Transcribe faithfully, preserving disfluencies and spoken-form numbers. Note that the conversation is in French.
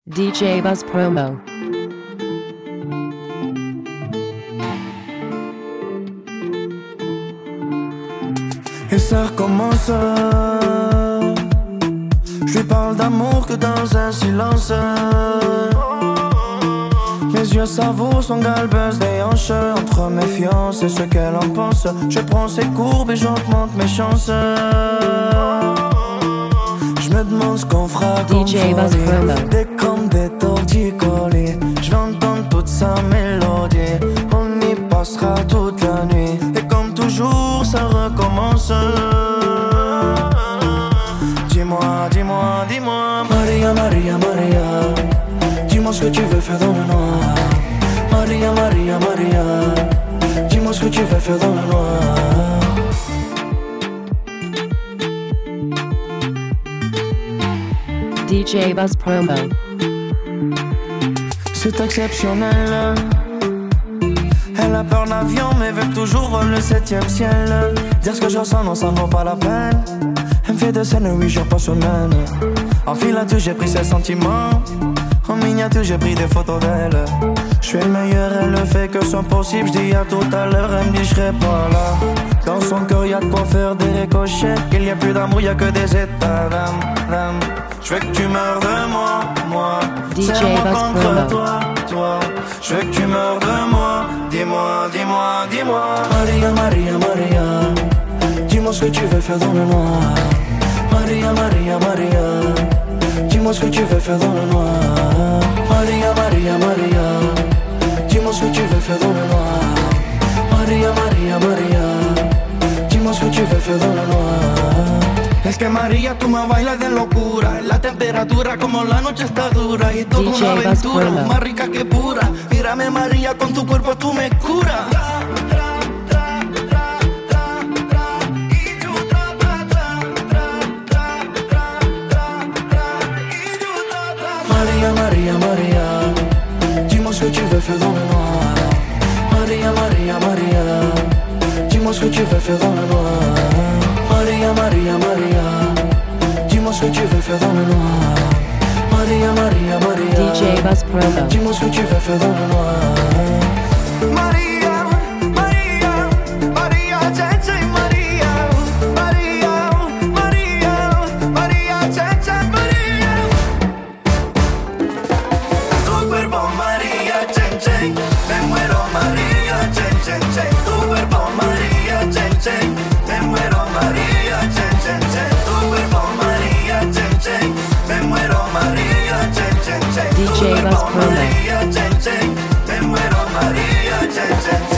D J Buzz Promo. Et ça recommence. Je lui parle d'amour que dans un silence. Mes yeux savourent son galbeuse des hanches. Entre méfiance et ce qu'elle en pense, je prends ses courbes et j'augmente mes chances. Je me demande ce qu'on fera D J Buzz Promo. Des comme des torticolis. Je vais entendre toute sa mélodie. On y passera toute la nuit. Et comme toujours ça recommence. Dis-moi, dis-moi, dis-moi Maria, Maria, Maria, dis-moi ce que tu veux faire dans le noir. Maria, Maria, Maria, dis-moi ce que tu veux faire dans le noir. D J Buzz Promo. C'est exceptionnel. Elle a peur d'avion mais veut toujours le septième ciel. Dire ce que je ressens non ça ne vaut pas la peine. Elle me fait de scène huit jours par semaine. En filature j'ai pris ses sentiments. En miniature j'ai pris des photos d'elle. Je suis le meilleur, elle ne fait que son possible. Je dis à tout à l'heure, elle me dit je serai pas là. Dans son cœur y'a de quoi faire des ricochets. Il n'y a plus d'amour, y'a que des états d'âme, d'âme. Je veux que tu meurs de moi, moi. D J Serre-moi Buzz contre Promo. toi, toi. Je veux que tu meurs de moi. Dis-moi, dis-moi, dis-moi Maria, Maria, Maria, dis-moi ce que tu veux faire dans le noir. Maria, Maria, Maria, dis-moi ce que tu veux faire dans le noir. Maria, Maria, Maria, dis-moi ce que tu veux faire dans le noir. Maria, Maria, Maria, dis-moi ce que tu veux faire dans le noir. Es que María, tú me bailas de locura. La temperatura como la noche está dura. Y toda D J una Buzz aventura, Promo. más rica que pura. Mírame María, con tu cuerpo tú me curas. Maria, Maria, Maria, dis-moi ce que tu veux faire dans le noir. Maria, Maria, Maria, dis-moi ce que tu veux faire dans le noir. Maria, Maria, Maria, dis-moi ce que tu veux faire dans le noir. Maria, Maria, Maria, D J Buzz Promo. dis-moi ce que tu veux faire dans le noir. Maria, Maria, Maria, Cece, Maria, Maria, Maria, Maria, Cece, Maria. Tu cuerpo, Maria, Cece, me muero, Maria, Cece, tu cuerpo, Maria, Cece, me muero, Maria, Cece, tu cuerpo, Maria, Cece, me muero, Maria, Cece, D J Buzz Promo. Maria, Cece, me muero, Maria, Cece.